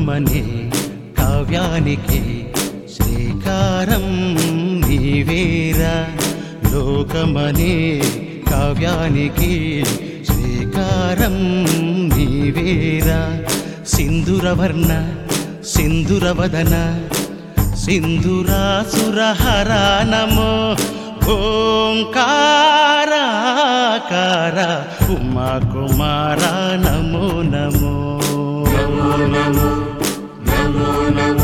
లోకమనే కావ్యానికి శ్రీకారం నీవేరా లోకమనే కావ్యానికి శ్రీకారం నీవేరా సింధురవర్ణ సింధురవదన సింధురాసురహర నమో ఓంకారాకార ఉమా కుమార నమో నమో నమో నమో నమో నమో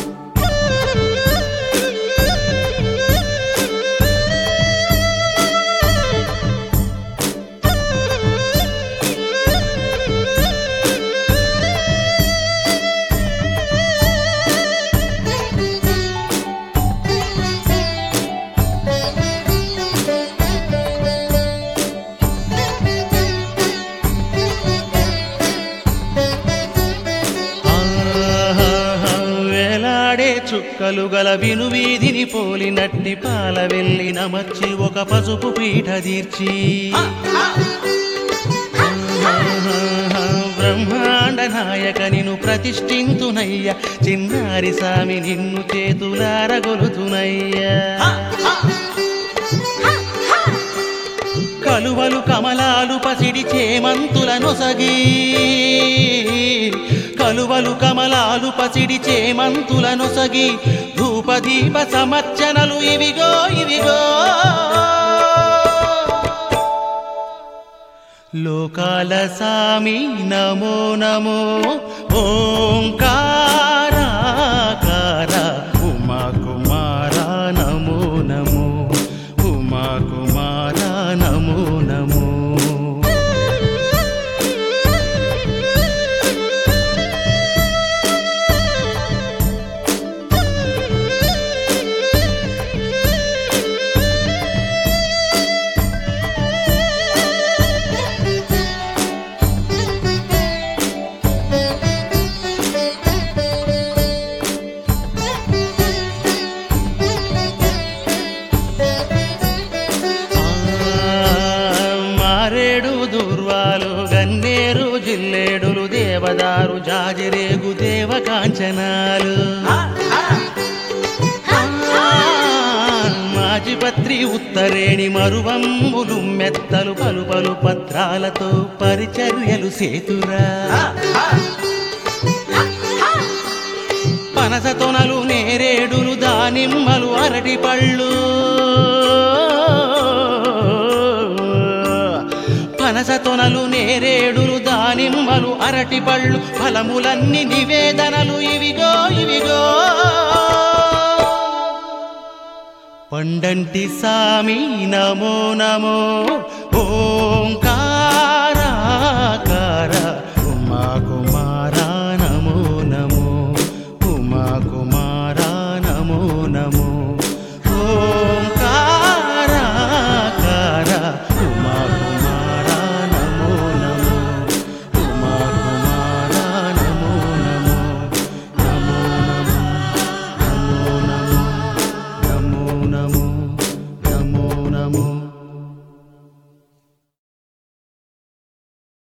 చుక్కలు గల వినువీధిని పోలినట్టి పాల వెళ్ళి నమర్చి ఒక పసుపు పీఠ తీర్చి బ్రహ్మాండ నాయక నిన్ను ప్రతిష్ఠింతునయ్య చిన్నారి సామి నిన్ను చేతులారగొలుతునయ్యా కలువలు కమలాలు పసిడి చేమంతుల నొసగి కలువలు కమలాలు పసిడి చేమంతుల నొసగి ధూపదీప సమర్చనలు ఇవిగో ఇవిగో లోకాల సామి నమో నమో ఓంకారాకార ఉమా కుమార నమో నమో ఉమా కుమార నమో నమో దూర్వాలు గన్నేరు జిల్లేడులు దేవదారు జాజిరేగు దేవకాంచనాలు మాజిపత్రి ఉత్తరేణి మరువంబులు మెత్తలు పలు పలు పత్రాలతో పరిచర్యలు సేతురా పనస తొనలు నేరేడులు దానిమ్మలు అరటి పళ్ళు పనస తొనలు నేరేడులు దానిమ్మలు అరటి పళ్ళు ఫలములన్నీ నివేదనలు ఇవిగో ఇవిగో పండంటి సామి నమో నమో ఓంకారాకార ఉమా కుమార